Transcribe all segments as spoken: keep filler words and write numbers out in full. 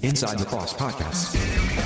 Inside Lacrosse Podcast.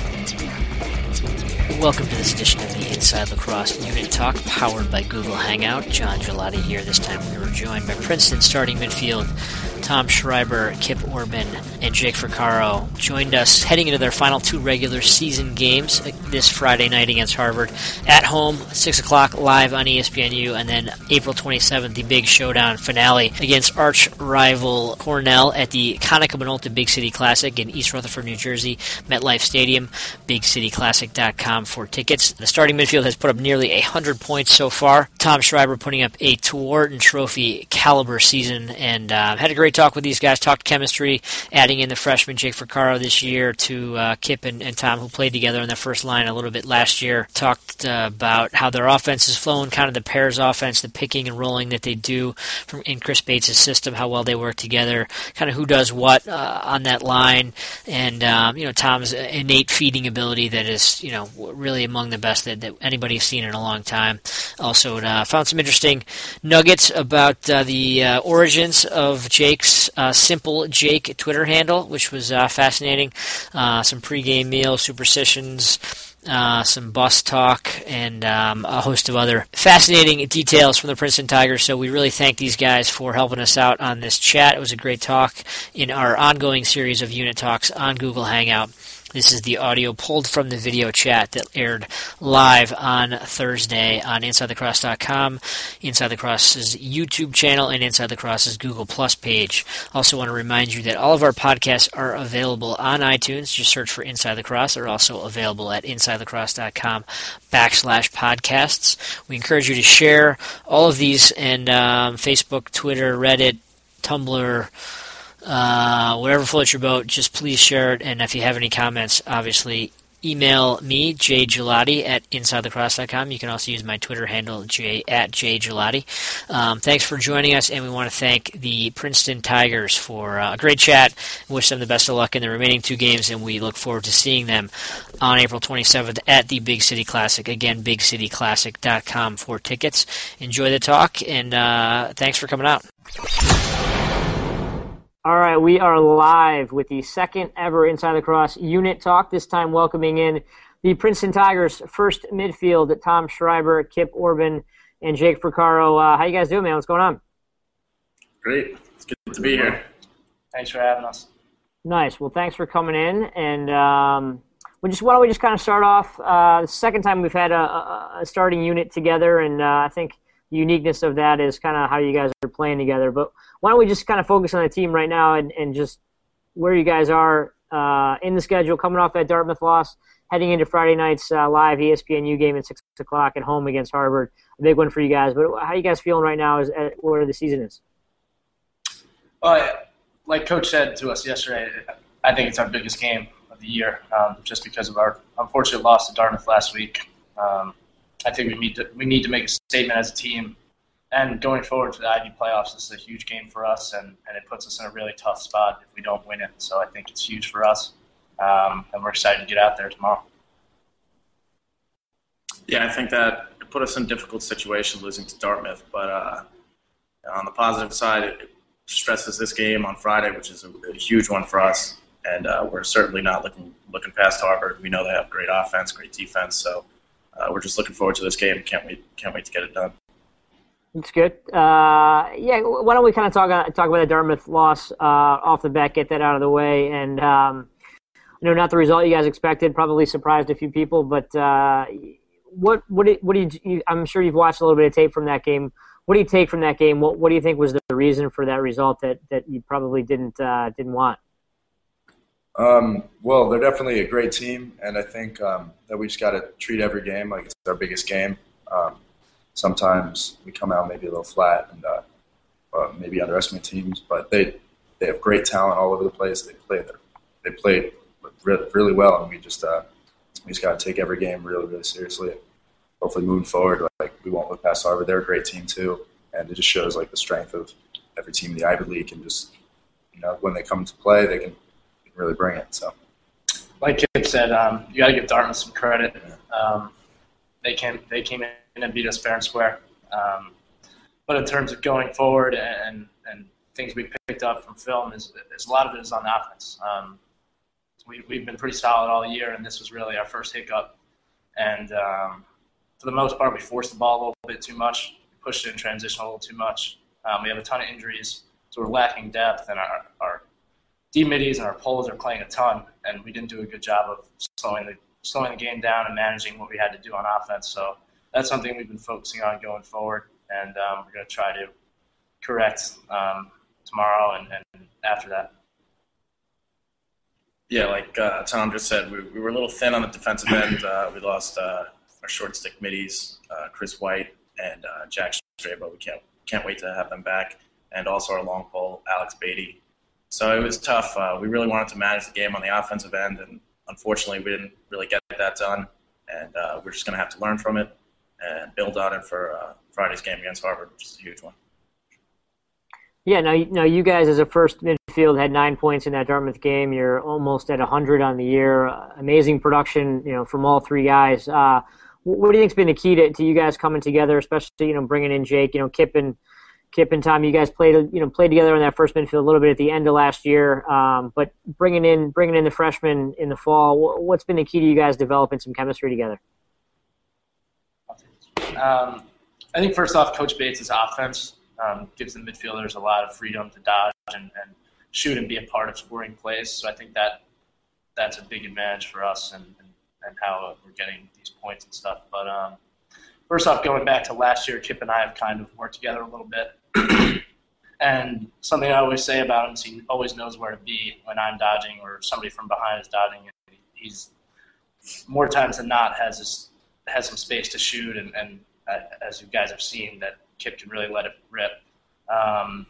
Welcome to this edition of the Inside Lacrosse Unit Talk, powered by Google Hangout. John Gelati here. This time we were joined by Princeton starting midfield Tom Schreiber, Kip Orban, and Jake Fricaro. Joined us heading into their final two regular season games this Friday night against Harvard. At home, six o'clock, live on E S P N U, and then April twenty-seventh, the big showdown finale against arch rival Cornell at the Konica Minolta Big City Classic in East Rutherford, New Jersey, MetLife Stadium, big city classic dot com for tickets. The starting midfield has put up nearly one hundred points so far. Tom Schreiber putting up a Tewaaraton Trophy caliber season, and uh, had a great talk with these guys, talked chemistry, adding in the freshman Jake Fricaro this year to uh, Kip and, and Tom, who played together in the first line a little bit last year. Talked uh, about how their offense is flowing, kind of the pairs offense, the picking and rolling that they do from in Chris Bates' system, how well they work together, kind of who does what uh, on that line, and um, you know, Tom's innate feeding ability that is, you know, really among the best that, that anybody's seen in a long time. Also uh, found some interesting nuggets about uh, the uh, origins of Jake's uh, Simple Jake Twitter handle, which was uh, fascinating. Uh, some pregame meal superstitions, Uh, some bus talk, and um, a host of other fascinating details from the Princeton Tigers. So we really thank these guys for helping us out on this chat. It was a great talk in our ongoing series of unit talks on Google Hangout. This is the audio pulled from the video chat that aired live on Thursday on Inside Lacrosse dot com, Inside Lacrosse's YouTube channel, and Inside Lacrosse's Google Plus page. Also want to remind you that all of our podcasts are available on iTunes. Just search for Inside Lacrosse. They're also available at Inside Lacrosse dot com backslash podcasts. We encourage you to share all of these and um, Facebook, Twitter, Reddit, Tumblr, Uh, whatever floats your boat, just please share it. And if you have any comments, obviously email me, J Gelati at Inside Lacrosse dot com. You can also use my Twitter handle, J at J Gelati. Um, thanks for joining us, and we want to thank the Princeton Tigers for uh, a great chat. Wish them the best of luck in the remaining two games, and we look forward to seeing them on April twenty-seventh at the Big City Classic. Again, big city classic dot com for tickets. Enjoy the talk, and uh, thanks for coming out. All right, we are live with the second ever Inside Lacrosse Unit Talk, this time welcoming in the Princeton Tigers' first midfield, Tom Schreiber, Kip Orban, and Jake Fricaro. Uh, how you guys doing, man? What's going on? Great. It's good to be here. Thanks for having us. Nice. Well, thanks for coming in. And um, we just why don't we just kind of start off? Uh, the second time we've had a, a, a starting unit together, and uh, I think the uniqueness of that is kind of how you guys are playing together. But why don't we just kind of focus on the team right now and, and just where you guys are uh, in the schedule, coming off that Dartmouth loss, heading into Friday night's uh, live E S P N U game at six o'clock at home against Harvard. A big one for you guys. But how are you guys feeling right now as, as where the season is? Well, like Coach said to us yesterday, I think it's our biggest game of the year um, just because of our unfortunate loss to Dartmouth last week. Um, I think we need to we need to make a statement as a team. And going forward to the Ivy playoffs, this is a huge game for us, and, and it puts us in a really tough spot if we don't win it. So I think it's huge for us, um, and we're excited to get out there tomorrow. Yeah, I think that it put us in a difficult situation losing to Dartmouth. But uh, on the positive side, it stresses this game on Friday, which is a, a huge one for us. And uh, we're certainly not looking looking past Harvard. We know they have great offense, great defense. So uh, we're just looking forward to this game. Can't wait, can't wait to get it done. That's good. Uh, yeah, why don't we kind of talk talk about the Dartmouth loss uh, off the bat, get that out of the way, and um, you know, not the result you guys expected. Probably surprised a few people, but uh, what what do, what do you? I'm sure you've watched a little bit of tape from that game. What do you take from that game? What what do you think was the reason for that result that, that you probably didn't uh, didn't want? Um, well, they're definitely a great team, and I think um, that we just got to treat every game like it's our biggest game. Um, Sometimes we come out maybe a little flat and uh, uh, maybe underestimate teams, but they they have great talent all over the place. They play their, they play re- really well, and we just uh, we just got to take every game really really seriously. Hopefully, moving forward, like we won't look past Harvard. They're a great team too, and it just shows like the strength of every team in the Ivy League, and just you know when they come to play, they can, they can really bring it. So, like Kip said, um, you got to give Dartmouth some credit. Um, they came they came in and beat us fair and square. Um, but in terms of going forward and and things we picked up from film, is, is a lot of it is on the offense. Um, we, we've been pretty solid all year, and this was really our first hiccup. And um, for the most part, we forced the ball a little bit too much, pushed it in transition a little too much. Um, we have a ton of injuries, so we're lacking depth, and our, our D-middies and our poles are playing a ton, and we didn't do a good job of slowing the slowing the game down and managing what we had to do on offense. So that's something we've been focusing on going forward, and um, we're going to try to correct um, tomorrow and, and after that. Yeah, like uh, Tom just said, we, we were a little thin on the defensive end. Uh, we lost uh, our short stick middies, uh, Chris White and uh, Jack Strabo. We can't can't wait to have them back, and also our long pole, Alex Beatty. So it was tough. Uh, we really wanted to manage the game on the offensive end, and unfortunately, we didn't really get that done, and uh, we're just going to have to learn from it and build on it for uh, Friday's game against Harvard, which is a huge one. Yeah, now, now you guys as a first midfield had nine points in that Dartmouth game. You're almost at one hundred on the year. Uh, amazing production, you know, from all three guys. Uh, what do you think's been the key to, to you guys coming together, especially, you know, bringing in Jake, you know, Kip and Kip and Tom, you guys played, you know, played together in that first midfield a little bit at the end of last year. Um, but bringing in, bringing in the freshmen in the fall, what's been the key to you guys developing some chemistry together? Um, I think first off, Coach Bates' offense um, gives the midfielders a lot of freedom to dodge and, and shoot and be a part of scoring plays. So I think that that's a big advantage for us and, and, and how we're getting these points and stuff. But um, first off, going back to last year, Kip and I have kind of worked together a little bit. And something I always say about him is he always knows where to be when I'm dodging or somebody from behind is dodging. He's more times than not has this, has some space to shoot, and, and uh, as you guys have seen, that Kip can really let it rip. Um,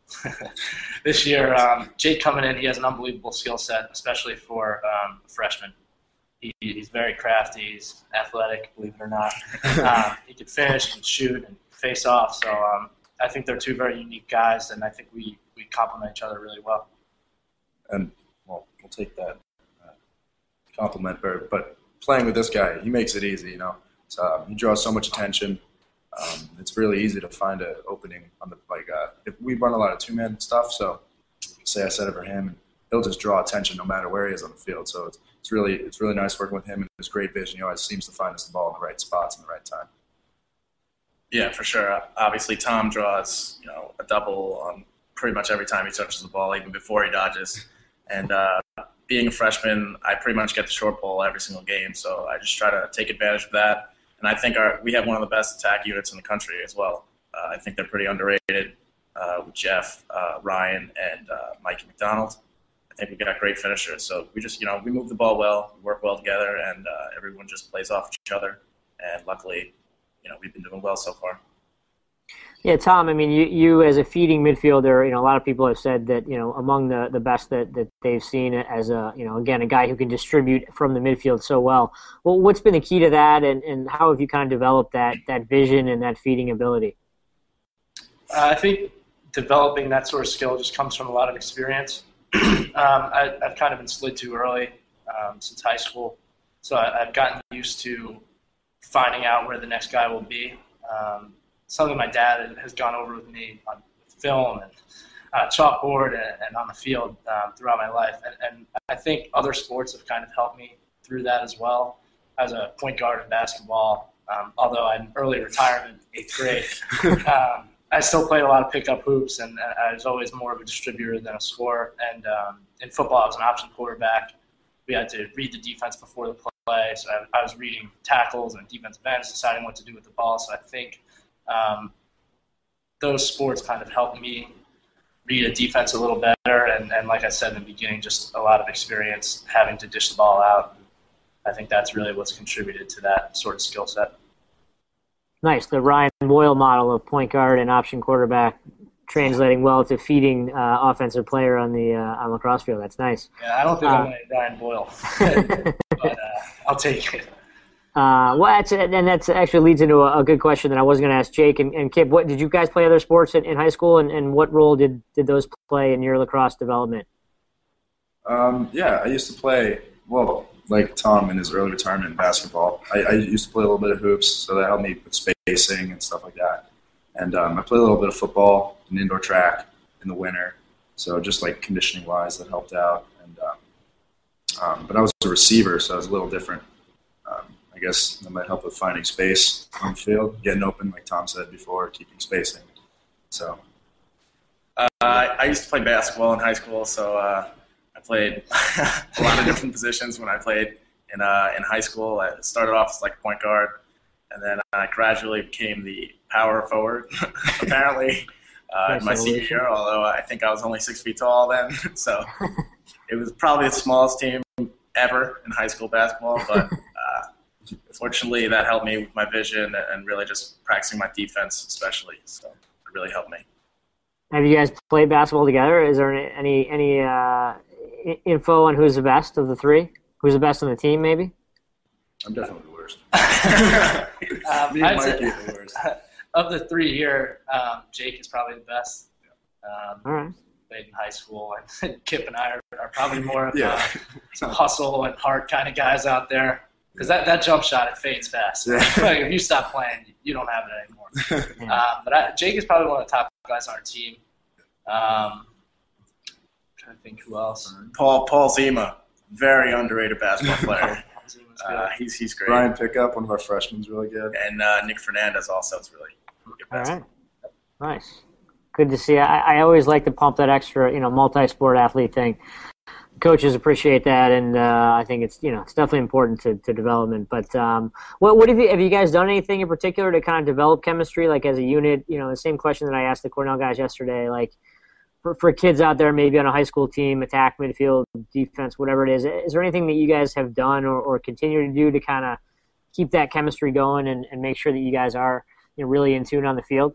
this year, um, Jake coming in, he has an unbelievable skill set, especially for um, a freshman. He, he's very crafty. He's athletic, believe it or not. um, he can finish and shoot and face off. So um, I think they're two very unique guys, and I think we, we complement each other really well. And, well, we'll take that uh, compliment, but playing with this guy, he makes it easy, you know. So, um, he draws so much attention. Um, it's really easy to find an opening on the, like, uh, if we run a lot of two-man stuff, so say I set it for him, and he'll just draw attention no matter where he is on the field. So it's, it's really it's really nice working with him, and his great vision. He always seems to find us the ball in the right spots in the right time. Yeah, for sure. Obviously, Tom draws, you know, a double on pretty much every time he touches the ball, even before he dodges. And uh, being a freshman, I pretty much get the short ball every single game, so I just try to take advantage of that. And I think our we have one of the best attack units in the country as well. Uh, I think they're pretty underrated uh, with Jeff, uh, Ryan, and uh, Mikey McDonald. I think we got great finishers. So we just, you know, we move the ball well, we work well together, and uh, everyone just plays off each other. And luckily, you know, we've been doing well so far. Yeah, Tom, I mean, you, you as a feeding midfielder, you know, a lot of people have said that, you know, among the, the best that, that they've seen as a, you know, again, a guy who can distribute from the midfield so well. Well, what's been the key to that, and, and how have you kind of developed that, that vision and that feeding ability? Uh, I think developing that sort of skill just comes from a lot of experience. um, I, I've kind of been slid too early um, since high school, so I, I've gotten used to finding out where the next guy will be. Um, something my dad has gone over with me on film and uh, chalkboard and, and on the field um, throughout my life. And, and I think other sports have kind of helped me through that as well. As a point guard in basketball, um, although I'm early retirement, eighth grade, um, I still played a lot of pickup hoops, and I was always more of a distributor than a scorer. And um, in football, I was an option quarterback. We had to read the defense before the play, so I, I was reading tackles and defensive ends, deciding what to do with the ball. So I think Um, those sports kind of helped me read a defense a little better, and, and like I said in the beginning, just a lot of experience having to dish the ball out. I think that's really what's contributed to that sort of skill set. Nice. The Ryan Boyle model of point guard and option quarterback translating well to feeding uh, offensive player on the uh, on lacrosse field. That's nice. Yeah, I don't think uh, I'm a Ryan Boyle, but uh, I'll take it. Uh, well, that's, and that's actually leads into a, a good question that I was going to ask Jake and, and Kip. What did you guys play other sports in, in high school, and, and what role did, did those play in your lacrosse development? Um, yeah, I used to play, well, like Tom in his early retirement in basketball. I, I used to play a little bit of hoops, so that helped me with spacing and stuff like that. And um, I played a little bit of football and indoor track in the winter, so just like conditioning-wise, that helped out. And um, Um, but I was a receiver, so I was a little different. Um, I guess that might help with finding space on the field, getting open, like Tom said before, keeping spacing. So, uh, I, I used to play basketball in high school, so uh, I played a lot of different positions when I played in uh, in high school. I started off as like point guard, and then I gradually became the power forward, apparently, uh, in my senior year, although I think I was only six feet tall then. So it was probably the smallest team ever in high school basketball, but uh, fortunately that helped me with my vision and really just practicing my defense especially. So it really helped me. Have you guys played basketball together? Is there any any uh, info on who's the best of the three? Who's the best on the team, maybe? I'm definitely the worst. um, Me I'd and say, Mikey are the worst. of the three here, um, Jake is probably the best. Um, All right. Played in high school, and Kip and I are, are probably more of Yeah. uh, some hustle and heart kind of guys out there. Because that, that jump shot, it fades fast. Yeah. Like, if you stop playing, you don't have it anymore. Yeah. Um, but I, Jake is probably one of the top guys on our team. Um, I'm trying to think who else. Paul Paul Zima, very underrated basketball player. Zima's good. Uh, he's he's great. Brian Pickup, one of our freshmen, is really good. And uh, Nick Fernandez also is really good All basketball. right. Nice. Good to see. I, I always like to pump that extra, you know, multi-sport athlete thing. Coaches appreciate that, and uh, I think it's, you know, it's definitely important to, to development. But um, what what have you have you guys done anything in particular to kind of develop chemistry, like as a unit? You know, the same question that I asked the Cornell guys yesterday. Like for for kids out there, maybe on a high school team, attack, midfield, defense, whatever it is. Is there anything that you guys have done or, or continue to do to kind of keep that chemistry going and, and make sure that you guys are, you know, really in tune on the field?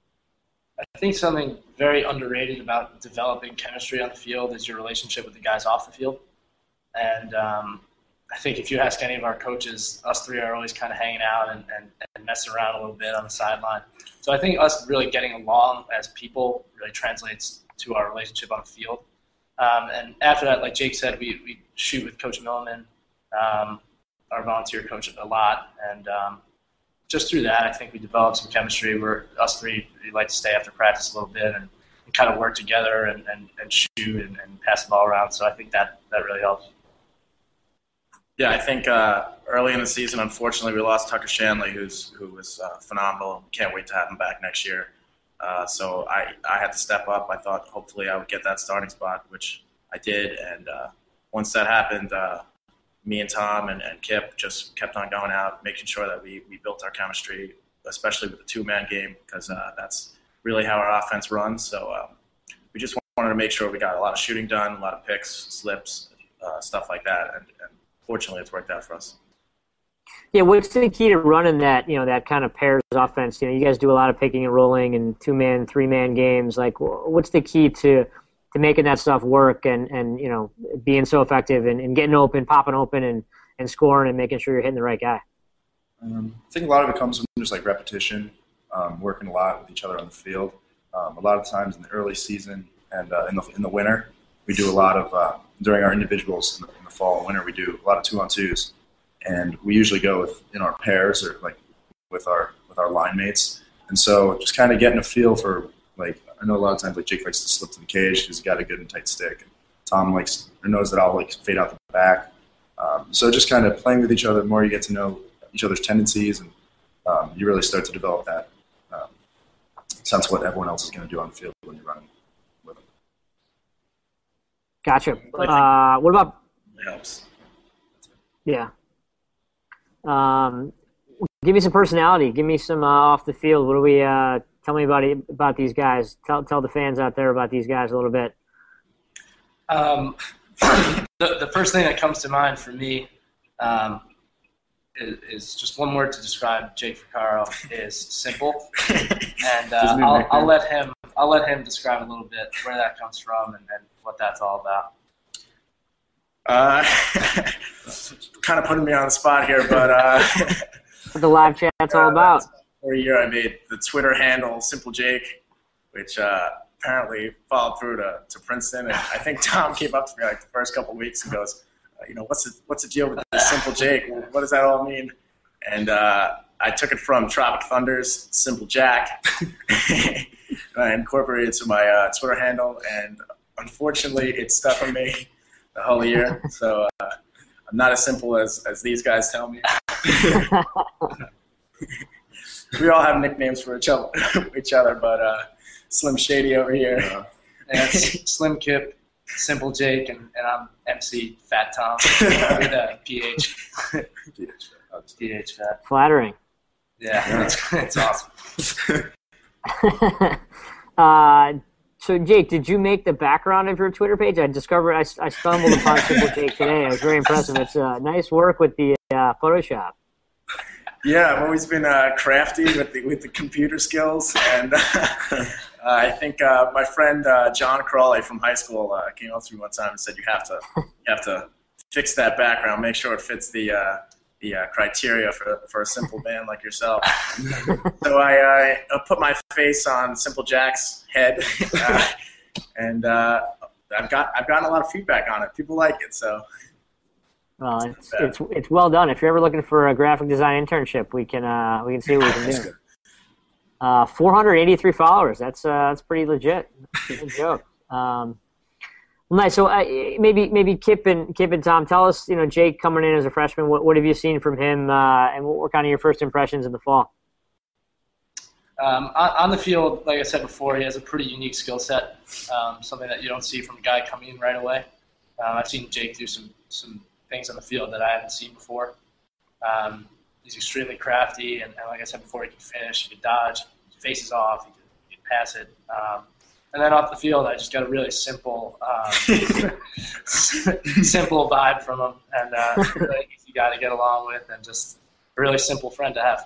I think something very underrated about developing chemistry on the field is your relationship with the guys off the field. And um, I think if you ask any of our coaches, us three are always kind of hanging out and, and, and messing around a little bit on the sideline. So I think us really getting along as people really translates to our relationship on the field. Um, and after that, like Jake said, we, we shoot with Coach Milliman, um, our volunteer coach, a lot. And um, just through that, I think we developed some chemistry where us three we like to stay after practice a little bit and, and kind of work together and, and, and shoot and, and pass the ball around. So I think that, that really helps. Yeah, I think uh, early in the season, unfortunately, we lost Tucker Shanley, who's who was uh, phenomenal. Can't wait to have him back next year. Uh, so I, I had to step up. I thought hopefully I would get that starting spot, which I did. And uh, once that happened, uh, me and Tom and, and Kip just kept on going out, making sure that we, we built our chemistry, especially with the two-man game, because uh, that's really how our offense runs. So um, we just wanted to make sure we got a lot of shooting done, a lot of picks, slips, uh, stuff like that. And, and fortunately, it's worked out for us. Yeah, what's the key to running that, you know, that kind of pairs offense? You know, you guys do a lot of picking and rolling and two-man, three-man games. Like, what's the key to to making that stuff work and, and you know, being so effective and, and getting open, popping open and, and scoring and making sure you're hitting the right guy? Um, I think a lot of it comes from just like repetition, um, working a lot with each other on the field. Um, a lot of times in the early season and uh, in the in the winter, we do a lot of uh, during our individuals in the, in the fall and winter, we do a lot of two on twos, and we usually go with in our pairs or like with our with our line mates. And so just kind of getting a feel for, like, I know a lot of times like Jake likes to slip to the cage because he's got a good and tight stick. And Tom likes or knows that I'll like fade out the back. Um, so just kind of playing with each other, the more you get to know each other's tendencies, and um, you really start to develop that um, sense of what everyone else is going to do on the field when you're running with them. Gotcha. Uh, what about? It helps. Yeah. Um, give me some personality. Give me some uh, off the field. What do we? Uh, tell me about it, about these guys. Tell tell the fans out there about these guys a little bit. Um, the, the first thing that comes to mind for me um, is, is just one word to describe Jake Vaccaro is simple, and uh, I'll, I'll let him I'll let him describe a little bit where that comes from and, and what that's all about. Uh, kind of putting me on the spot here, but uh, What the live chat's all about. For a year, I made the Twitter handle Simple Jake, which uh, apparently followed through to, to Princeton. And I think Tom came up to me like the first couple of weeks and goes, uh, you know, what's the, what's the deal with the Simple Jake? What does that all mean? And uh, I took it from Tropic Thunder's Simple Jack. And I incorporated it to my uh, Twitter handle, and unfortunately, it stuck with me. the whole year. So uh, I'm not as simple as, as these guys tell me. We all have nicknames for each other, each other but uh, Slim Shady over here. Yeah. And it's Slim Kip, Simple Jake, and, and I'm M C Fat Tom with a P H. P H Fat. Flattering. Yeah, it's, it's awesome. uh, so, Jake, did you make the background of your Twitter page? I discovered, I, I stumbled upon Simple Jake today. It was very impressive. It's uh, nice work with the uh, Photoshop. Yeah, I've always been uh, crafty with the with the computer skills, and uh, I think uh, my friend uh, John Crawley from high school uh, came up to me one time and said, "You have to, you have to fix that background, make sure it fits the uh, the uh, criteria for for a simple band like yourself." So I uh, put my face on Simple Jack's head, uh, and uh, I've got I've gotten a lot of feedback on it. People like it, so. Well, it's, it's it's well done. If you're ever looking for a graphic design internship, we can uh, we can see what we can do. Uh, four hundred eighty-three followers. That's uh, that's pretty legit. Good joke. Um, well, nice. So uh, maybe maybe Kip and Kip and Tom, tell us. You know, Jake coming in as a freshman. What what have you seen from him, uh, and what were kind of your first impressions in the fall? Um, on, on the field, like I said before, he has a pretty unique skill set. Um, something that you don't see from a guy coming in right away. Um, I've seen Jake do some some. things on the field that I haven't seen before. Um, he's extremely crafty, and, and like I said before, he can finish, he can dodge, he faces off, he can, he can pass it. Um, and then off the field, I just got a really simple, um, simple vibe from him, and uh, really easy guy to get along with, and just a really simple friend to have.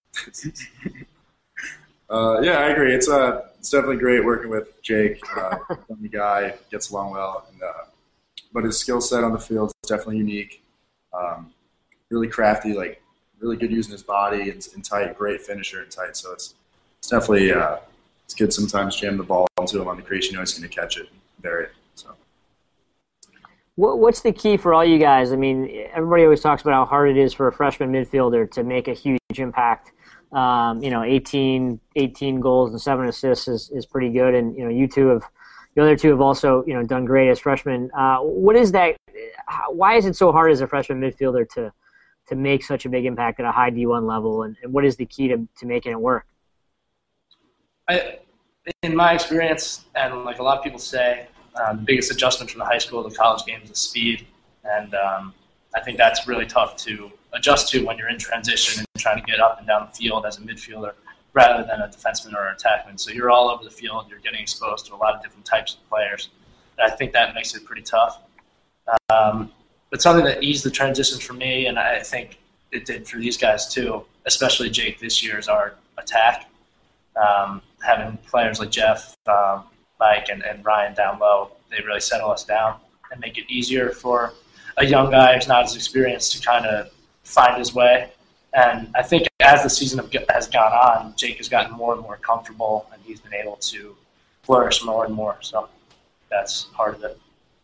Uh, yeah, I agree. It's uh, it's definitely great working with Jake. Uh, funny guy, gets along well, and uh, but his skill set on the field is definitely unique. Um, really crafty, like really good using his body and, and tight, great finisher and tight. So it's it's definitely uh, it's good sometimes jam the ball into him on the crease. You know he's going to catch it, and bury it. So. What what's the key for all you guys? I mean, everybody always talks about how hard it is for a freshman midfielder to make a huge impact. Um, you know, eighteen, eighteen goals and seven assists is, is pretty good, and you know, you two have. The other two have also, you know, done great as freshmen. Uh, what is that? How, why is it so hard as a freshman midfielder to to make such a big impact at a high D one level? And, and what is the key to, to making it work? I, in my experience, and like a lot of people say, um, the biggest adjustment from the high school to the college game is the speed, and um, I think that's really tough to adjust to when you're in transition and trying to get up and down the field as a midfielder, rather than a defenseman or an attackman. So you're all over the field. You're getting exposed to a lot of different types of players. And I think that makes it pretty tough. Um, but something that eased the transitions for me, and I think it did for these guys too, especially Jake this year, is our attack. Um, having players like Jeff, um, Mike, and, and Ryan down low, they really settle us down and make it easier for a young guy who's not as experienced to kind of find his way. And I think as the season has gone on, Jake has gotten more and more comfortable, and he's been able to flourish more and more. So that's part of it.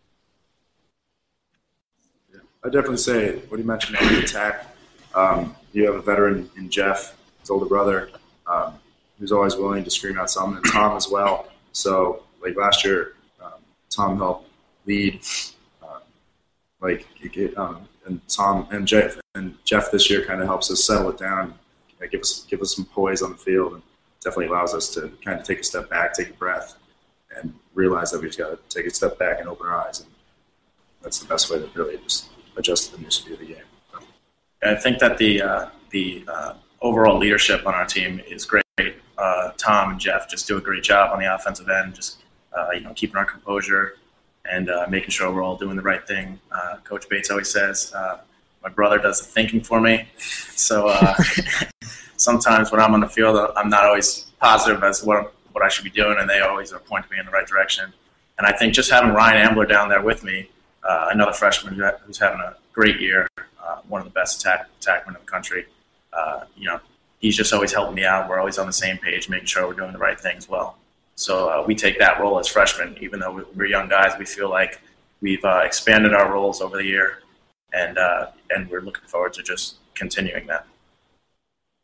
Yeah, I definitely say what you mentioned on the attack. Um, you have a veteran in Jeff, his older brother, um, who's always willing to scream out something, and Tom as well. So, like last year, um, Tom helped lead. Uh, like you get. Um, And Tom and Jeff and Jeff this year kind of helps us settle it down, uh, give us give us some poise on the field, and definitely allows us to kind of take a step back, take a breath, and realize that we just got to take a step back and open our eyes. And that's the best way to really just adjust to the new speed of the game. I think that the uh, the uh, overall leadership on our team is great. Uh, Tom and Jeff just do a great job on the offensive end, just uh, you know keeping our composure. And uh, making sure we're all doing the right thing. Uh, Coach Bates always says, uh, my brother does the thinking for me. So uh, sometimes when I'm on the field, I'm not always positive as what what I should be doing, and they always are pointing me in the right direction. And I think just having Ryan Ambler down there with me, uh, another freshman who's having a great year, uh, one of the best attack attackmen in the country, uh, you know, he's just always helping me out. We're always on the same page, making sure we're doing the right thing as well. So uh, we take that role as freshmen. Even though we're young guys, we feel like we've uh, expanded our roles over the year, and uh, and we're looking forward to just continuing that.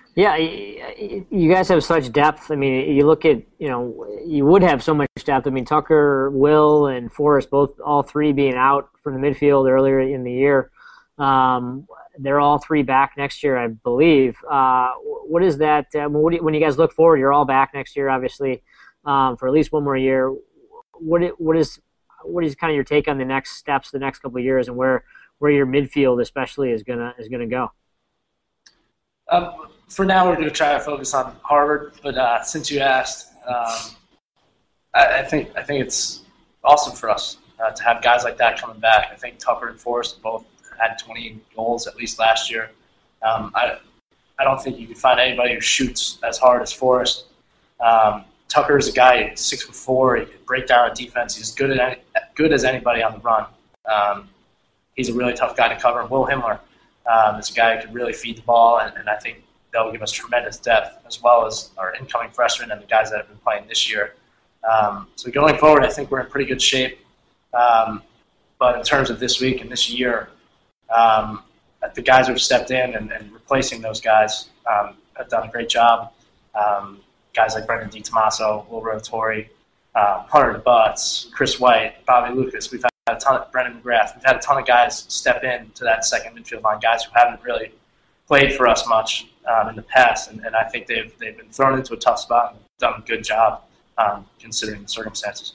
Yeah, you guys have such depth. I mean, you look at, you know, you would have so much depth. I mean, Tucker, Will, and Forrest, both all three being out from the midfield earlier in the year. Um, they're all three back next year, I believe. Uh, what is that? Uh, what do you, when you guys look forward, you're all back next year, obviously, um, for at least one more year. What what is what is kind of your take on the next steps, the next couple of years, and where where your midfield especially is gonna is gonna go? Um, for now, we're going to try to focus on Harvard. But uh, since you asked, um, I, I think I think it's awesome for us uh, to have guys like that coming back. I think Tucker and Forrest both had twenty goals at least last year. Um, I I don't think you can find anybody who shoots as hard as Forrest. Um, Tucker is a guy six foot four. He can break down a defense. He's good at any, good as anybody on the run. Um, he's a really tough guy to cover. Will Himmler um, is a guy who can really feed the ball, and, and I think they'll give us tremendous depth, as well as our incoming freshmen and the guys that have been playing this year. Um, so going forward, I think we're in pretty good shape. Um, but in terms of this week and this year, um, the guys who have stepped in and, and replacing those guys um, have done a great job. Um, guys like Brendan DiTomaso, Will Rotori, um, Hunter DeButts, Chris White, Bobby Lucas. We've had a ton of Brendan McGrath. We've had a ton of guys step in to that second midfield line, guys who haven't really played for us much um, in the past, and, and I think they've they've been thrown into a tough spot and done a good job um, considering the circumstances.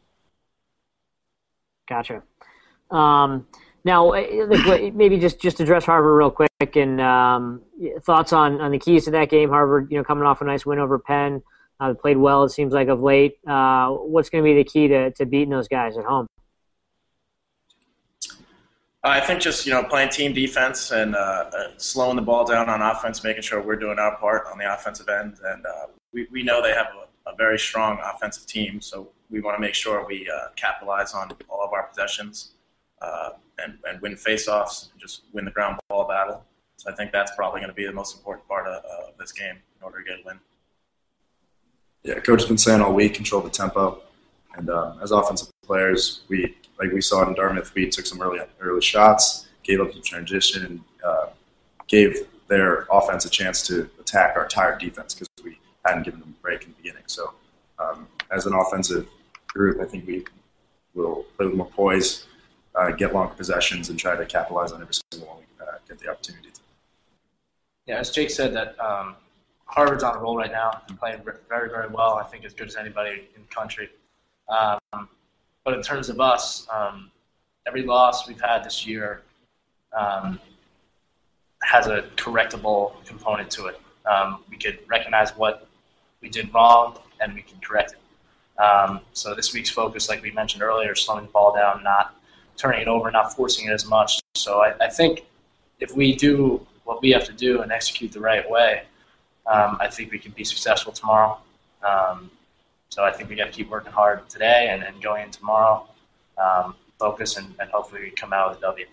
Gotcha. Um, now, maybe just, just address Harvard real quick, and um, thoughts on, on the keys to that game. Harvard, you know, coming off a nice win over Penn, uh, played well, it seems like, of late. Uh, what's going to be the key to, to beating those guys at home? I think just, you know, playing team defense and uh, uh, slowing the ball down on offense, making sure we're doing our part on the offensive end. And uh, we, we know they have a, a very strong offensive team, so we want to make sure we uh, capitalize on all of our possessions uh, and, and win face-offs and just win the ground ball battle. So I think that's probably going to be the most important part of uh, this game in order to get a win. Yeah, Coach has been saying all week, control the tempo. And um, as offensive players, we like we saw in Dartmouth, we took some early early shots, gave up the transition, and uh, gave their offense a chance to attack our tired defense because we hadn't given them a break in the beginning. So um, as an offensive group, I think we will play with more poise, uh, get longer possessions, and try to capitalize on every single one we uh, get the opportunity to. Yeah, as Jake said, that um, Harvard's on a roll right now, playing very, very well. I think as good as anybody in the country. Um, but in terms of us, um, every loss we've had this year um, has a correctable component to it. Um, we could recognize what we did wrong, and we can correct it. Um, so this week's focus, like we mentioned earlier, slowing the ball down, not turning it over, not forcing it as much. So I, I think if we do what we have to do and execute the right way, um, I think we can be successful tomorrow. Um, So I think we got to keep working hard today and, and going in tomorrow, um, focus, and, and hopefully we come out with a W.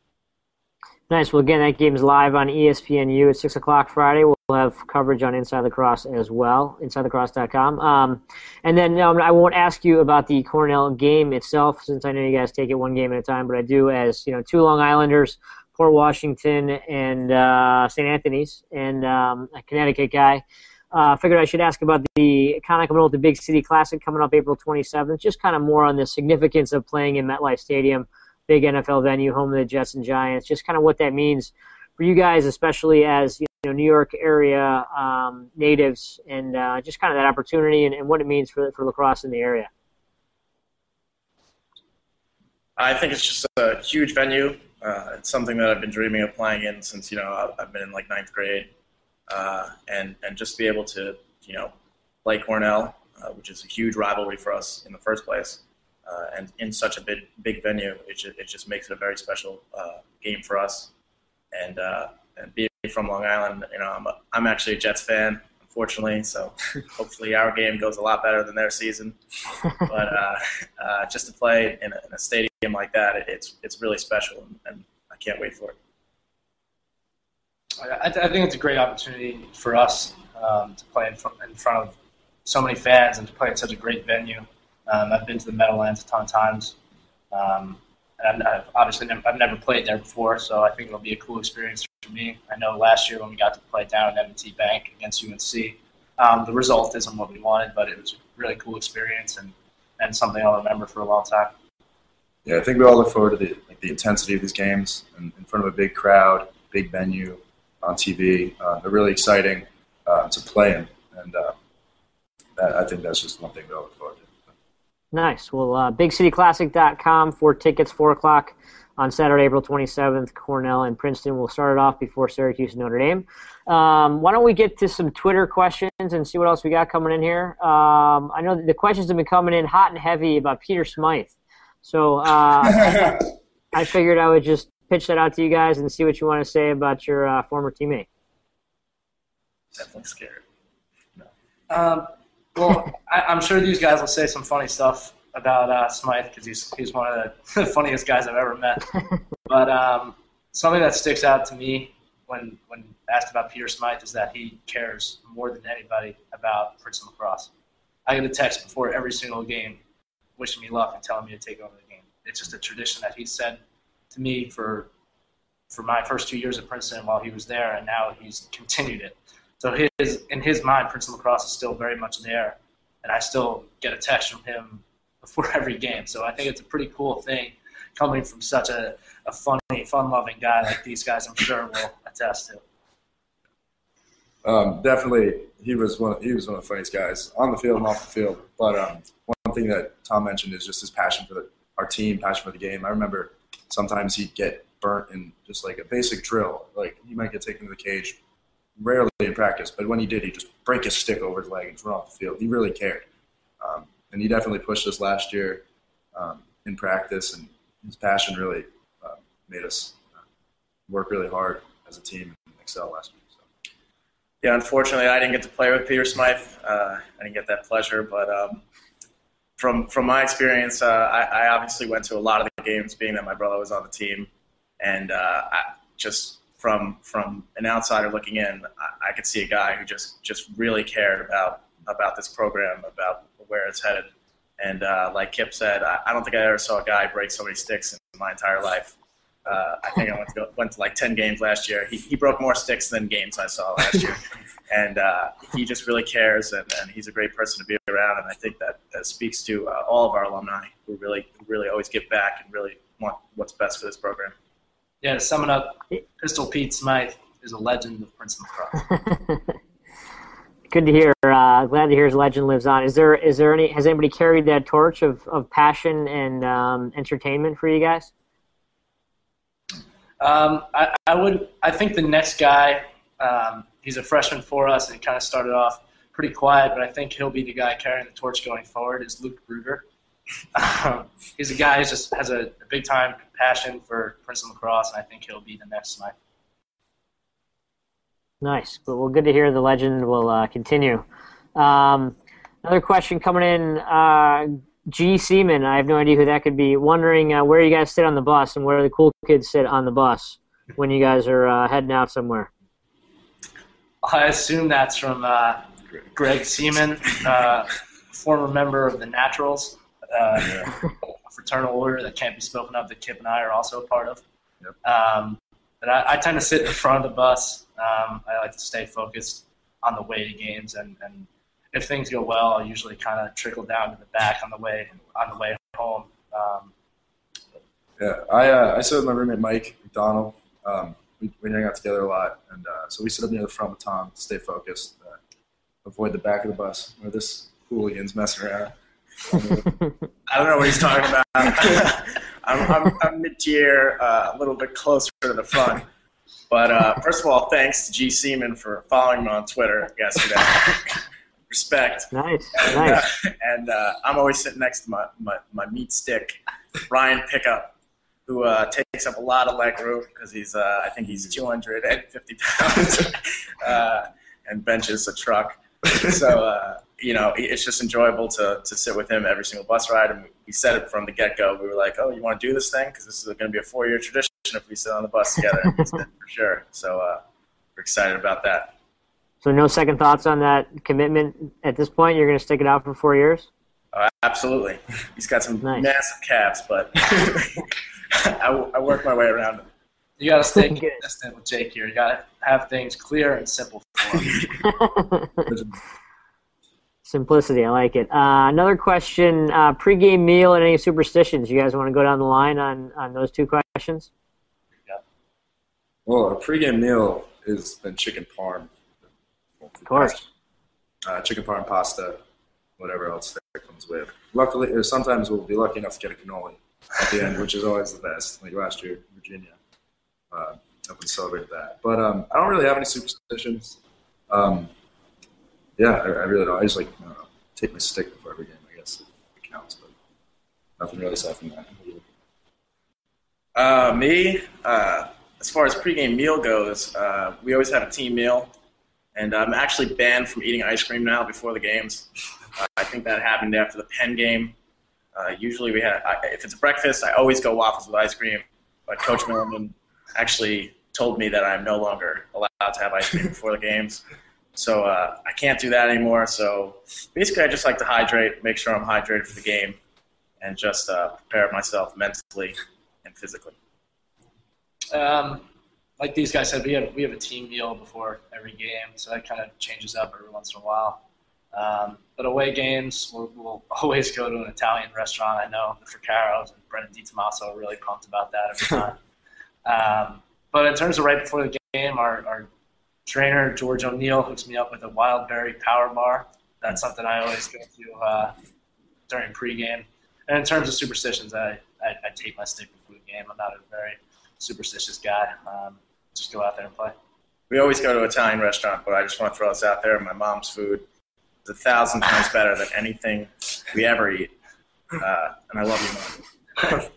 Nice. Well, again, that game is live on E S P N U at six o'clock Friday. We'll have coverage on Inside Lacrosse as well, inside lacrosse dot com. Um, and then um, I won't ask you about the Cornell game itself, since I know you guys take it one game at a time, but I do as, you know, two Long Islanders, Port Washington, and uh, Saint Anthony's, and um, a Connecticut guy. I uh, figured I should ask about the Conica Minolta the Big City Classic coming up April twenty-seventh, just kind of more on the significance of playing in MetLife Stadium, big N F L venue, home of the Jets and Giants, just kind of what that means for you guys, especially as, you know, New York area um, natives, and uh, just kind of that opportunity and, and what it means for, for lacrosse in the area. I think it's just a huge venue. Uh, it's something that I've been dreaming of playing in since, you know, I've been in like ninth grade. Uh, and, and just be able to, you know, play Cornell, uh, which is a huge rivalry for us in the first place, uh, and in such a big big venue, it just, it just makes it a very special uh, game for us. And uh, and being from Long Island, you know, I'm a, I'm actually a Jets fan, unfortunately, so hopefully our game goes a lot better than their season. But uh, uh, just to play in a, in a stadium like that, it, it's it's really special, and, and I can't wait for it. I, th- I think it's a great opportunity for us um, to play in, fr- in front of so many fans and to play in such a great venue. Um, I've been to the Meadowlands a ton of times. Um, and I've obviously never, I've never played there before, so I think it'll be a cool experience for me. I know last year when we got to play down at M and T Bank against U N C, um, the result isn't what we wanted, but it was a really cool experience and, and something I'll remember for a long time. Yeah, I think we all look forward to the like the intensity of these games in, in front of a big crowd, big venue, on T V. Uh, they're really exciting uh, to play in, and uh, that, I think that's just one thing we all look forward to. Nice. Well, uh, big city classic dot com for tickets, four o'clock on Saturday, April twenty-seventh. Cornell and Princeton will start it off before Syracuse and Notre Dame. Um, why don't we get to some Twitter questions and see what else we got coming in here? Um, I know the questions have been coming in hot and heavy about Peter Smythe. So uh, I figured I would just pitch that out to you guys and see what you want to say about your uh, former teammate. Definitely scared. No. Um, well, I, I'm sure these guys will say some funny stuff about uh, Smythe because he's he's one of the funniest guys I've ever met. But um, something that sticks out to me when when asked about Peter Smythe is that he cares more than anybody about Princeton lacrosse. I get a text before every single game wishing me luck and telling me to take over the game. It's just a tradition that he said to me for for my first two years at Princeton while he was there, and now he's continued it. So his in his mind, Princeton lacrosse is still very much there, and I still get a text from him before every game. So I think it's a pretty cool thing coming from such a, a funny, fun-loving guy like these guys, I'm sure, will attest to. Um, definitely, he was one. Of, he was one of the funniest guys on the field and off the field. But um, one thing that Tom mentioned is just his passion for the, our team, passion for the game. I remember sometimes he'd get burnt in just like a basic drill. Like he might get taken to the cage, rarely in practice, but when he did, he'd just break his stick over his leg and run off the field. He really cared, um, and he definitely pushed us last year um, in practice, and his passion really uh, made us uh, work really hard as a team and excel last year. So. Yeah, unfortunately, I didn't get to play with Peter Smythe. Uh, I didn't get that pleasure, but um, from from my experience, uh, I, I obviously went to a lot of the games, being that my brother was on the team, and uh, I just from from an outsider looking in, I, I could see a guy who just, just really cared about about this program, about where it's headed. And uh, like Kip said, I, I don't think I ever saw a guy break so many sticks in my entire life. Uh, I think I went to go, went to like ten games last year. He, he broke more sticks than games I saw last year. And uh, he just really cares, and, and he's a great person to be around. And I think that, that speaks to uh, all of our alumni who really, really always give back and really want what's best for this program. Yeah, to sum it up, Pistol Pete Smythe is a legend of Princeton lacrosse. Good to hear. Uh, glad to hear his legend lives on. Is there is there any has anybody carried that torch of, of passion and um, entertainment for you guys? Um, I, I would. I think the next guy. Um, he's a freshman for us, and he kind of started off pretty quiet, but I think he'll be the guy carrying the torch going forward. Is Luke Bruder. Um, he's a guy who just has a, a big time passion for Princeton lacrosse, and I think he'll be the next Smythe. Nice. But well, good to hear the legend will uh, continue. Um, another question coming in. Uh, G. Seaman, I have no idea who that could be, wondering uh, where you guys sit on the bus and where the cool kids sit on the bus when you guys are uh, heading out somewhere. I assume that's from uh, Greg Seaman, uh, former member of the Naturals, uh, a fraternal order that can't be spoken of that Kip and I are also a part of. Yep. Um, but I, I tend to sit in front of the bus. Um, I like to stay focused on the way to games, and, and if things go well, I'll usually kind of trickle down to the back on the way on the way home. Um, yeah, I uh, I sit with my roommate Mike McDonald. Um, we, we hang out together a lot, and uh, so we sit up near the front with Tom to stay focused, uh, avoid the back of the bus where this hooligan's messing around. I don't know what he's talking about. I'm, I'm, I'm mid-tier, uh, a little bit closer to the front. But uh, first of all, thanks to G. Seaman for following me on Twitter yesterday. Respect. Nice, and, nice. Uh, and uh, I'm always sitting next to my, my, my meat stick, Ryan Pickup, who uh, takes up a lot of leg room because he's, uh, I think he's two hundred fifty pounds uh, and benches a truck. So, uh, you know, it's just enjoyable to, to sit with him every single bus ride. And we said it from the get-go. We were like, oh, you want to do this thing? Because this is going to be a four-year tradition if we sit on the bus together. For sure. So uh, we're excited about that. So no second thoughts on that commitment at this point? You're going to stick it out for four years? Uh, absolutely. He's got some nice. massive calves, but I, I work my way around him. You got to stay consistent with Jake here. You got to have things clear and simple for him. Simplicity, I like it. Uh, another question, uh, pregame meal and any superstitions. You guys want to go down the line on, on those two questions? Yeah. Well, a pregame meal has been chicken parm. Of course. Uh, chicken parm, pasta, whatever else that comes with. Luckily, or sometimes we'll be lucky enough to get a cannoli at the end, which is always the best. Like last year in Virginia, uh, up and celebrated that. But um, I don't really have any superstitions. Um, yeah, I, I really don't. I just like I don't know, take my stick before every game, I guess it counts, but nothing really aside from that. Uh, me, uh, as far as pregame meal goes, uh, we always have a team meal. And I'm actually banned from eating ice cream now before the games. Uh, I think that happened after the Penn game. Uh, usually we have, I, if it's a breakfast, I always go waffles with ice cream. But Coach Milliman actually told me that I'm no longer allowed to have ice cream before the games. So uh, I can't do that anymore. So basically I just like to hydrate, make sure I'm hydrated for the game, and just uh, prepare myself mentally and physically. Um. Like these guys said, we have we have a team meal before every game, so that kind of changes up every once in a while. Um, but away games, we'll, we'll always go to an Italian restaurant. I know the Friccaros and Brendan DiTomaso are really pumped about that every time. um, but in terms of right before the game, our, our trainer, George O'Neill, hooks me up with a wild berry power bar. That's something I always go to uh, during pregame. And in terms of superstitions, I, I, I take my stick before the game. I'm not a very superstitious guy. Um, just go out there and play. We always go to an Italian restaurant, but I just want to throw this out there. My mom's food is a thousand times better than anything we ever eat. Uh, and I love you, Mom.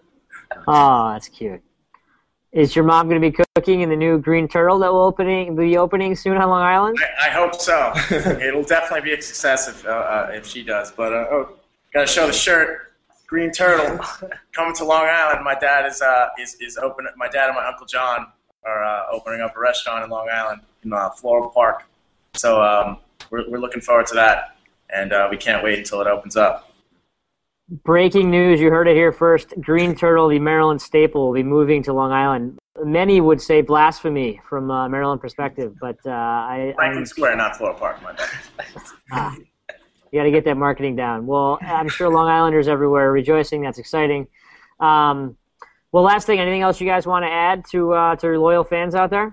Oh, that's cute. Is your mom going to be cooking in the new Green Turtle that will opening be opening soon on Long Island? I, I hope so. It'll definitely be a success if uh, uh, if she does. But uh, oh, got to show the shirt. Green Turtle coming to Long Island. My dad is uh, is is open. My dad and my Uncle John are uh, opening up a restaurant in Long Island in uh, Floral Park. So um, we're we're looking forward to that, and uh, we can't wait until it opens up. Breaking news, you heard it here first. Green Turtle, the Maryland staple, will be moving to Long Island. Many would say blasphemy from a Maryland perspective, but uh, I... Franklin Square, not Floral Park, my bad. ah, you got to get that marketing down. Well, I'm sure Long Islanders everywhere are rejoicing. That's exciting. Um, well, last thing, anything else you guys want to add to uh, to your loyal fans out there?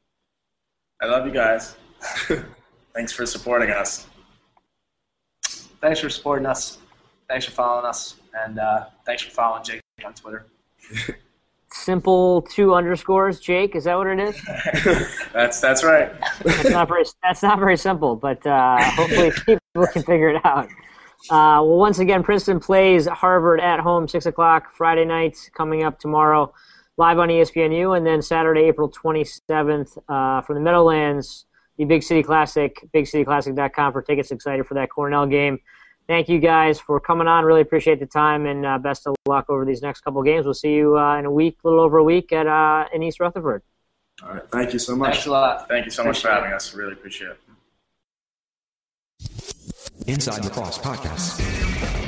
I love you guys. Thanks for supporting us. Thanks for supporting us. Thanks for following us, and uh, thanks for following Jake on Twitter. Simple two underscores, Jake. Is that what it is? that's that's right. That's not very. That's not very simple, but uh, hopefully people can figure it out. Uh, well, once again, Princeton plays Harvard at home, six o'clock Friday night, coming up tomorrow, live on E S P N U, and then Saturday, April twenty-seventh, uh, from the Meadowlands, the Big City Classic, big city classic dot com for tickets. Excited for that Cornell game. Thank you guys for coming on. Really appreciate the time, and uh, best of luck over these next couple games. We'll see you uh, in a week, a little over a week, at uh, in East Rutherford. All right. Thank you so much. Thanks a lot. Thank you so much for having us. Really appreciate it. Inside Lacrosse Podcast.